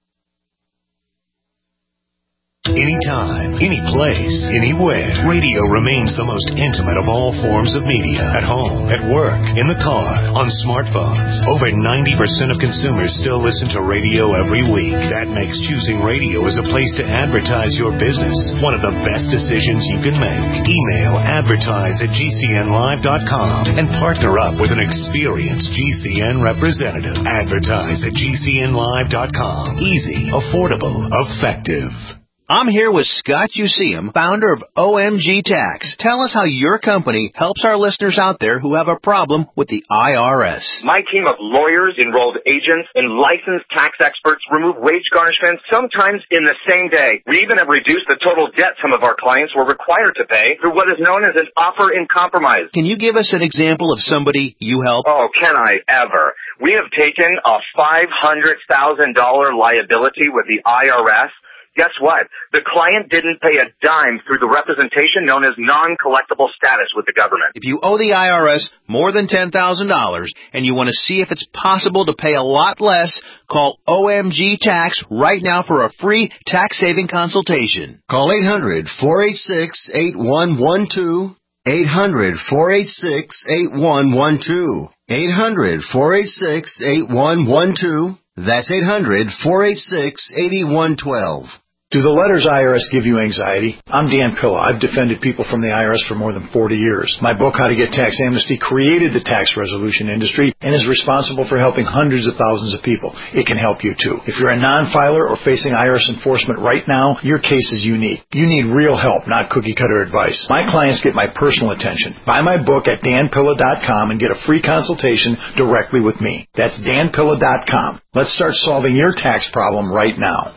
Anytime, any place, anywhere, radio remains the most intimate of all forms of media. At home, at work, in the car, on smartphones. Over ninety percent of consumers still listen to radio every week. That makes choosing radio as a place to advertise your business one of the best decisions you can make. Email advertise at g c n live dot com and partner up with an experienced G C N representative. Advertise at g c n live dot com. Easy, affordable, effective.
I'm here with Scott Useum, founder of O M G Tax. Tell us how your company helps our listeners out there who have a problem with the I R S.
My team of lawyers, enrolled agents, and licensed tax experts remove wage garnishments sometimes in the same day. We even have reduced the total debt some of our clients were required to pay through what is known as an offer in compromise.
Can you give us an example of somebody you help?
Oh, can I ever? We have taken a five hundred thousand dollars liability with the I R S. Guess what? The client didn't pay a dime through the representation known as non-collectible status with the government.
If you owe the I R S more than ten thousand dollars and you want to see if it's possible to pay a lot less, call O M G Tax right now for a free tax-saving consultation.
Call eight hundred, four eight six, eight one one two. eight hundred, four eight six, eight one one two. eight hundred, four eight six, eight one one two. That's eight hundred, four eight six, eight one one two.
Do the letters I R S give you anxiety? I'm Dan Pilla. I've defended people from the I R S for more than forty years. My book, How to Get Tax Amnesty, created the tax resolution industry and is responsible for helping hundreds of thousands of people. It can help you too. If you're a non-filer or facing I R S enforcement right now, your case is unique. You need real help, not cookie-cutter advice. My clients get my personal attention. Buy my book at dan pilla dot com and get a free consultation directly with me. That's dan pilla dot com. Let's start solving your tax problem right now.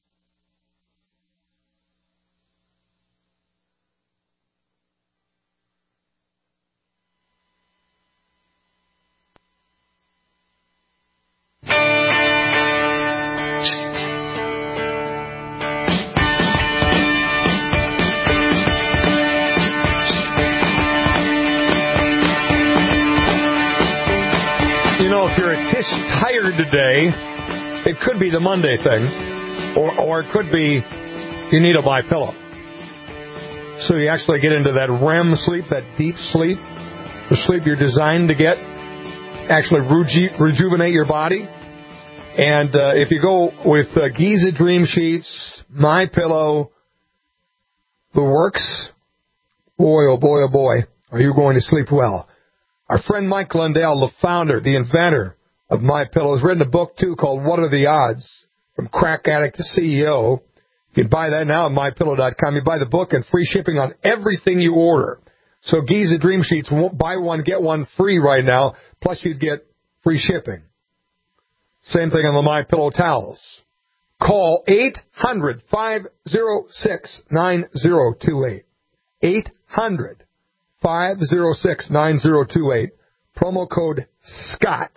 If you're a tish tired today, it could be the Monday thing, or or it could be you need a MyPillow. So you actually get into that R E M sleep, that deep sleep, the sleep you're designed to get, actually reju- rejuvenate your body. And uh, if you go with uh, Giza Dream Sheets, MyPillow, the works, boy, oh boy, oh boy, are you going to sleep well. Our friend Mike Lundell, the founder, the inventor of MyPillow, has written a book, too, called What Are the Odds? From Crack Addict to C E O. You can buy that now at my pillow dot com. You buy the book and free shipping on everything you order. So Giza Dream Sheets, buy one, get one free right now, plus you'd get free shipping. Same thing on the MyPillow towels. Call eight hundred, five oh six, nine oh two eight. eight hundred, five oh six, nine oh two eight. Promo code SCOTT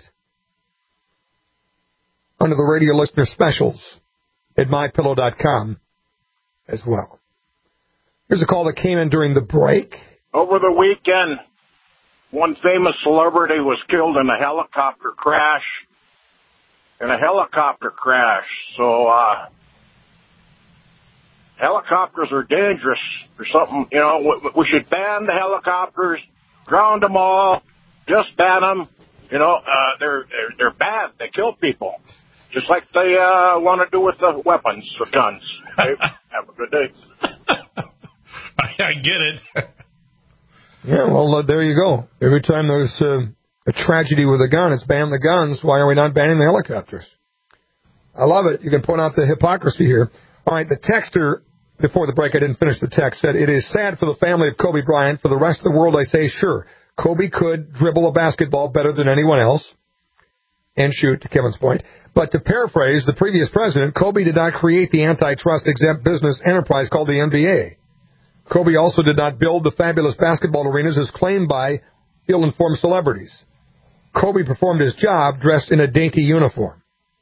under the radio listener specials at my pillow dot com as well. Here's a call that came in during the break.
Over the weekend, one famous celebrity was killed in a helicopter crash. In a helicopter crash. So, uh, helicopters are dangerous or something. You know, we should ban the helicopters, ground them all, just ban them. You know, uh, they're, they're, they're bad. They kill people. Just like they, uh, want to do with the weapons or guns. Okay? Have a good day.
I, I get it.
Yeah, well, uh, there you go. Every time there's uh, a tragedy with a gun, it's ban the guns. Why are we not banning the helicopters? I love it. You can point out the hypocrisy here. All right, the texter, before the break, I didn't finish the text, said, it is sad for the family of Kobe Bryant. For the rest of the world, I say, sure, Kobe could dribble a basketball better than anyone else and shoot, to Kevin's point. But to paraphrase the previous president, Kobe did not create the antitrust exempt business enterprise called the N B A. Kobe also did not build the fabulous basketball arenas as claimed by ill-informed celebrities. Kobe performed his job dressed in a dainty uniform.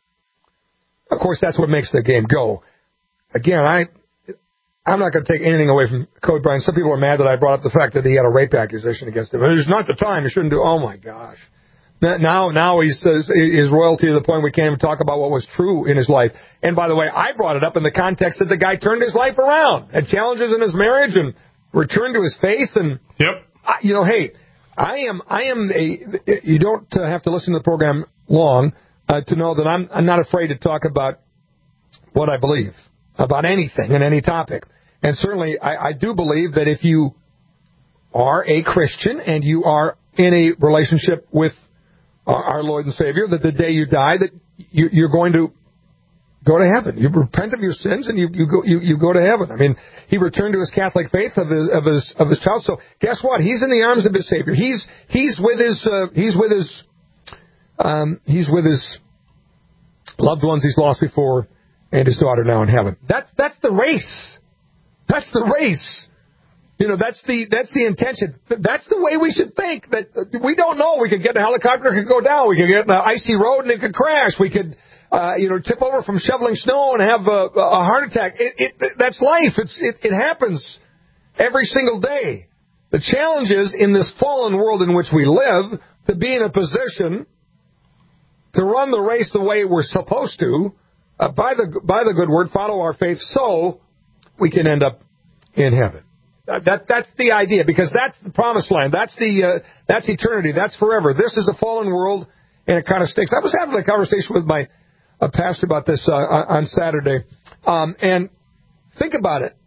Of course, that's what makes the game go. Again, I, I'm not going to take anything away from Kobe Bryant. Some people are mad that I brought up the fact that he had a rape accusation against him. It's not the time. You shouldn't do. Oh, my gosh. Now, now he's his royalty to the point we can't even talk about what was true in his life. And by the way, I brought it up in the context that the guy turned his life around, had challenges in his marriage, and returned to his faith. And
yep,
I, you know, hey, I am, I am a. You don't uh, have to listen to the program long uh, to know that I'm, I'm not afraid to talk about what I believe about anything and any topic. And certainly, I, I do believe that if you are a Christian and you are in a relationship with our Lord and Savior, that the day you die, that you, you're going to go to heaven. You repent of your sins and you, you go you, you go to heaven. I mean, he returned to his Catholic faith of his of his of his child. So guess what? He's in the arms of his Savior. He's he's with his uh, he's with his um, he's with his loved ones he's lost before, and his daughter now in heaven. That's that's the race. That's the race. You know, that's the that's the intention. That's the way we should think. That we don't know. We could get in a helicopter, it could go down. We could get in an icy road and it could crash. We could, uh, you know, tip over from shoveling snow and have a, a heart attack. It, it, that's life. It's it, it happens every single day. The challenge is in this fallen world in which we live to be in a position to run the race the way we're supposed to, uh, by the by the good word, follow our faith, so we can end up in heaven. Uh, that that's the idea, because that's the promised land. That's the uh, that's eternity. That's forever. This is a fallen world, and it kind of stinks. I was having a conversation with my uh, pastor about this uh, on Saturday, um, and think about it.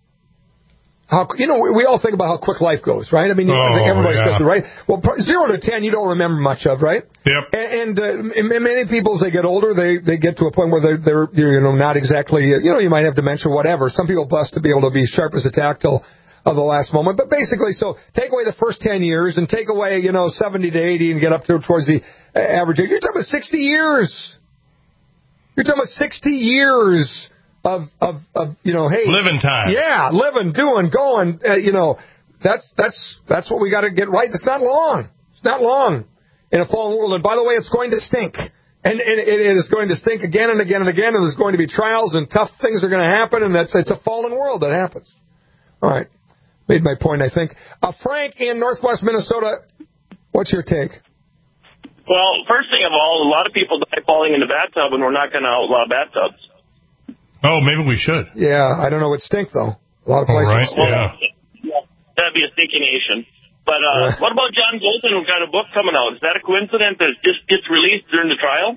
How you know we all think about how quick life goes, right? I mean,
oh,
I think everybody's
yeah.
supposed to, right? Well, zero to ten, you don't remember much of, right?
Yep.
And, and uh, many people, as they get older, they they get to a point where they're they're you know not exactly you know you might have dementia, whatever. Some people bust to be able to be sharp as a tack till of the last moment. But basically, so take away the first ten years and take away, you know, seventy to eighty and get up to towards the average age. You're talking about sixty years. You're talking about sixty years of, of, of you know, hey.
Living time.
Yeah, living, doing, going, uh, you know. That's, that's, that's what we got to get right. It's not long. It's not long in a fallen world. And by the way, it's going to stink. And, and it is going to stink again and again and again. And there's going to be trials and tough things are going to happen. And that's, it's a fallen world that happens. All right. Made my point, I think. Uh, Frank in Northwest Minnesota, what's your take?
Well, first thing of all, a lot of people die falling in the bathtub, and we're not going to outlaw bathtubs.
Oh, maybe we should.
Yeah, I don't know what stink, though. A lot of places.
All right,
well,
yeah.
yeah. That'd be a stinky nation. But uh, uh, what about John Bolton, who's got a book coming out? Is that a coincidence that it just gets released during the trial?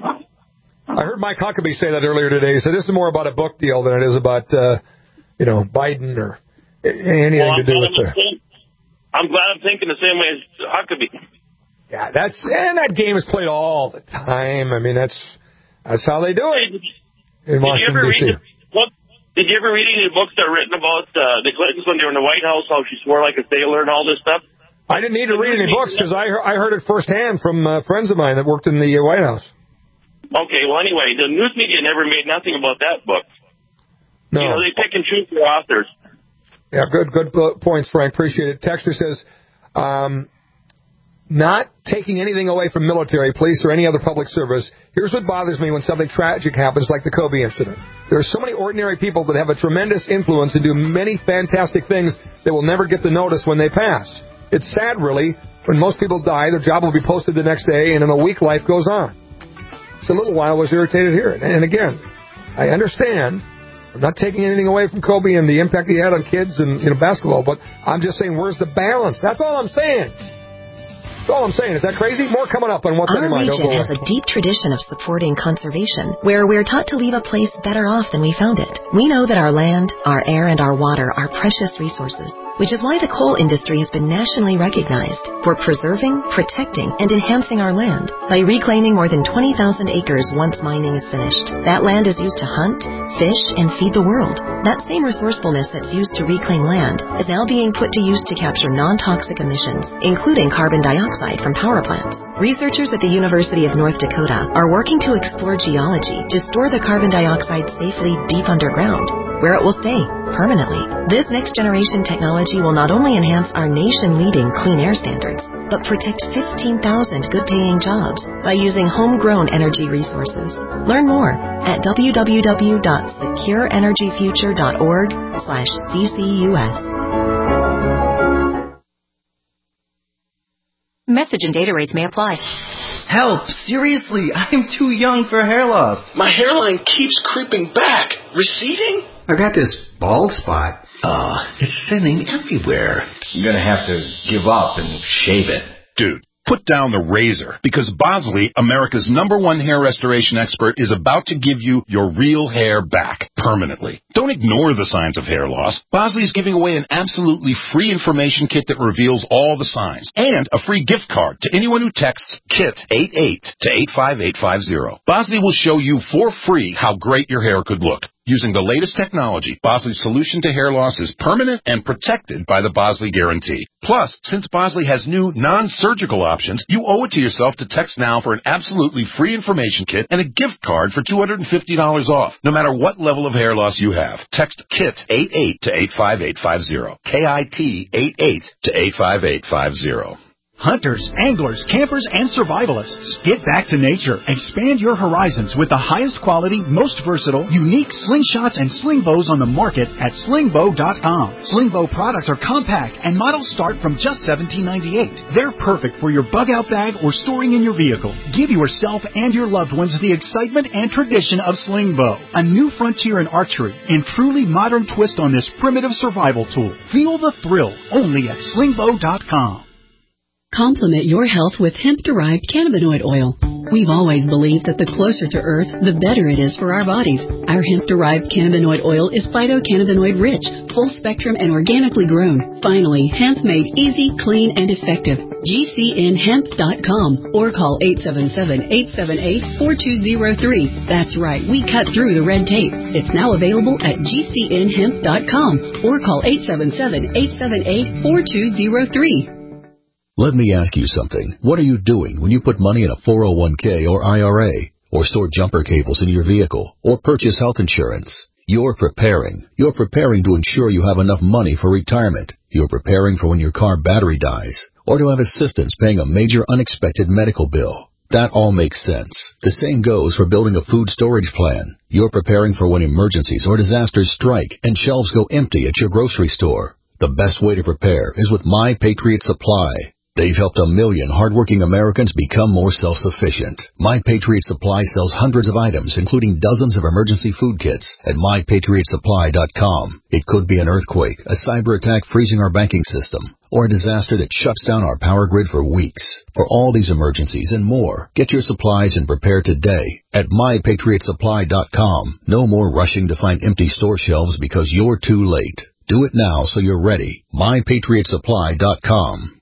I heard Mike Huckabee say that earlier today. He said this is more about a book deal than it is about, uh, you know, Biden or anything
well,
to do with the...
I'm glad I'm thinking the same way as Huckabee.
Yeah, that's and that game is played all the time. I mean, that's that's how they do it in Washington, D C
What, did you ever read any books that are written about uh, the Clintons when they were in the White House, how she swore like a sailor and all this stuff?
I didn't need to read any books because I, I heard it firsthand from uh, friends of mine that worked in the uh, White House.
Okay, well, anyway, the news media never made nothing about that book.
No.
You know, they pick and choose their authors.
Yeah, good good points, Frank. Appreciate it. Texter says, Um, not taking anything away from military, police, or any other public service, here's what bothers me when something tragic happens like the Kobe incident. There are so many ordinary people that have a tremendous influence and do many fantastic things that will never get the notice when they pass. It's sad, really. When most people die, their job will be posted the next day, and in a week, life goes on. Just a little while I was irritated here. And again, I understand. I'm not taking anything away from Kobe and the impact he had on kids and, you know, basketball, but I'm just saying, where's the balance? That's all I'm saying. That's all I'm saying. Is that crazy? More coming up on What's on Your Mind.
Our region has a deep tradition of supporting conservation, where we're taught to leave a place better off than we found it. We know that our land, our air, and our water are precious resources, which is why the coal industry has been nationally recognized for preserving, protecting, and enhancing our land by reclaiming more than twenty thousand acres once mining is finished. That land is used to hunt, fish, and feed the world. That same resourcefulness that's used to reclaim land is now being put to use to capture non-toxic emissions, including carbon dioxide from power plants. Researchers at the University of North Dakota are working to explore geology to store the carbon dioxide safely deep underground, where it will stay permanently. This next-generation technology will not only enhance our nation-leading clean air standards, but protect fifteen thousand good-paying jobs by using homegrown energy resources. Learn more at w w w dot secure energy future dot org slash C C U S.
Message and data rates may apply.
Help! Seriously, I'm too young for hair loss.
My hairline keeps creeping back. Receding?
I got this bald spot. Uh, it's thinning everywhere. I'm gonna have to give up and shave it.
Dude, put down the razor, because Bosley, America's number one hair restoration expert, is about to give you your real hair back permanently. Don't ignore the signs of hair loss. Bosley is giving away an absolutely free information kit that reveals all the signs, and a free gift card to anyone who texts KIT eighty-eight to eight five eight five zero. Bosley will show you for free how great your hair could look. Using the latest technology, Bosley's solution to hair loss is permanent and protected by the Bosley Guarantee. Plus, since Bosley has new non-surgical options, you owe it to yourself to text now for an absolutely free information kit and a gift card for two hundred fifty dollars off, no matter what level of hair loss you have. Text KIT eighty-eight to eight five eight five zero. K I T eighty-eight to eight five eight five zero.
Hunters, anglers, campers, and survivalists. Get back to nature. Expand your horizons with the highest quality, most versatile, unique slingshots and sling bows on the market at sling bow dot com. Sling bow products are compact and models start from just seventeen ninety-eight. They're perfect for your bug out bag or storing in your vehicle. Give yourself and your loved ones the excitement and tradition of sling bow, a new frontier in archery and truly modern twist on this primitive survival tool. Feel the thrill only at sling bow dot com.
Complement your health with hemp-derived cannabinoid oil. We've always believed that the closer to Earth, the better it is for our bodies. Our hemp-derived cannabinoid oil is phytocannabinoid-rich, full-spectrum, and organically grown. Finally, hemp made easy, clean, and effective. G C N hemp dot com or call eight seven seven, eight seven eight, four two zero three. That's right, we cut through the red tape. It's now available at G C N hemp dot com or call eight seven seven, eight seven eight, four two zero three.
Let me ask you something. What are you doing when you put money in a four oh one k or I R A, or store jumper cables in your vehicle, or purchase health insurance? You're preparing. You're preparing to ensure you have enough money for retirement. You're preparing for when your car battery dies, or to have assistance paying a major unexpected medical bill. That all makes sense. The same goes for building a food storage plan. You're preparing for when emergencies or disasters strike and shelves go empty at your grocery store. The best way to prepare is with My Patriot Supply. They've helped a million hardworking Americans become more self-sufficient. My Patriot Supply sells hundreds of items, including dozens of emergency food kits, at my patriot supply dot com. It could be an earthquake, a cyber attack freezing our banking system, or a disaster that shuts down our power grid for weeks. For all these emergencies and more, get your supplies and prepare today at my patriot supply dot com. No more rushing to find empty store shelves because you're too late. Do it now so you're ready. my patriot supply dot com.